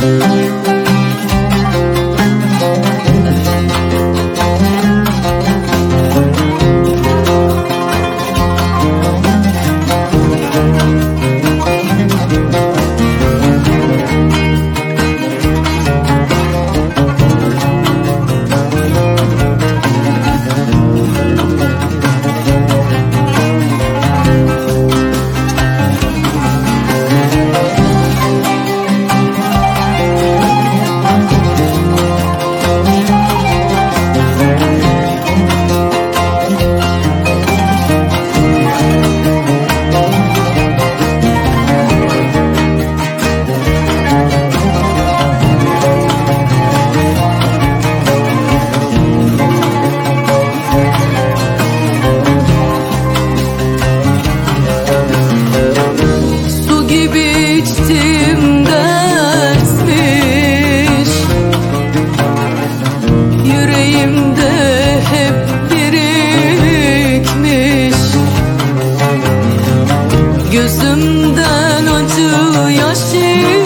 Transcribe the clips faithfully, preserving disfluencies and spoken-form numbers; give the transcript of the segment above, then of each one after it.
Gözümden acı yaş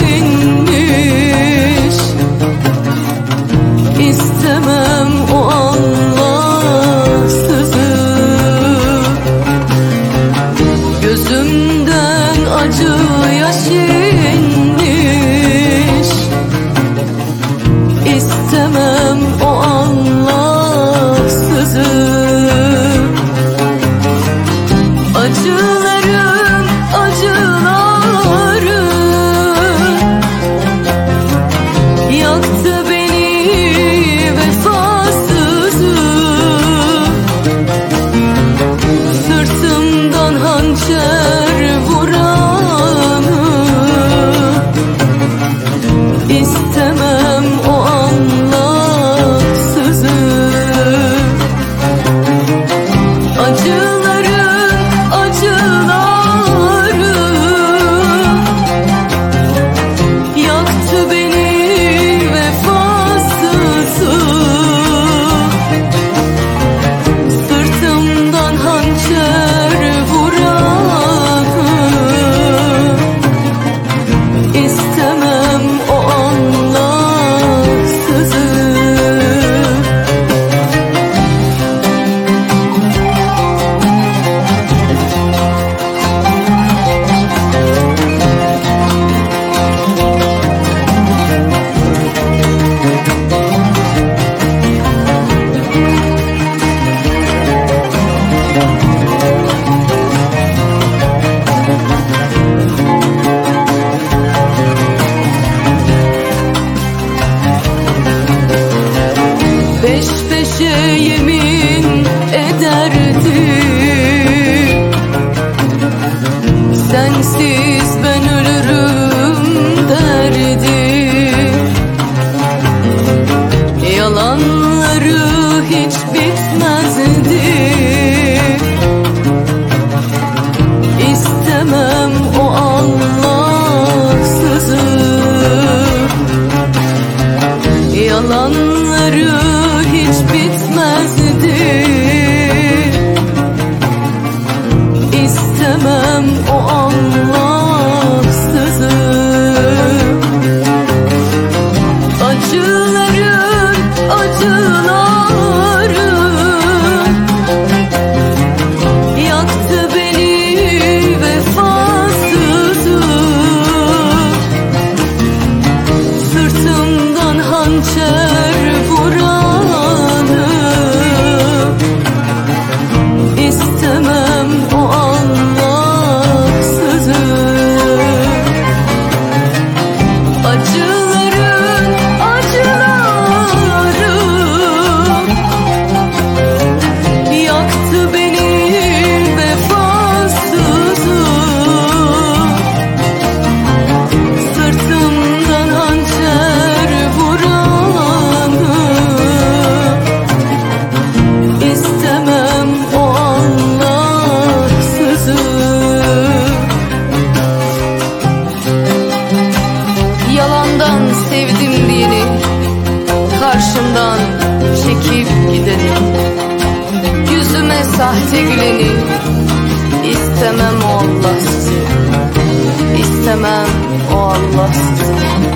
inmiş. İstemem o Allahsızı. Gözümden acı yaş inmiş. İstemem o Allahsızı. Acılarım acıları yaktı beni vefasızı. Sırtımdan hançer vuranı istemem o Allahsızı. Acılarım acıları yaktı beni vefasızı. Sırtımdan hançer vuranı istemem o Allahsızı. Peş peşe yemin ederdim, sensiz ben ölürüm derdim. Yalanları hiç bitmezdi. İstemem o Allahsızı. Yalanları hiç bitmezdi. İstemem o Allahsızı. Acıların acıları yaktı beni vefasızı. Sırtımdan hançer vuranı istemem o Allahsızı. Acıların acıları yaktı beni vefasızı. Sırtımdan hançer vuranı istemem o Allahsızı. Yalandan sevdim diyeni, karşımdan çekip gideni, yüzüme sahte güleni istemem o Allahsızı. İstemem o Allahsızı.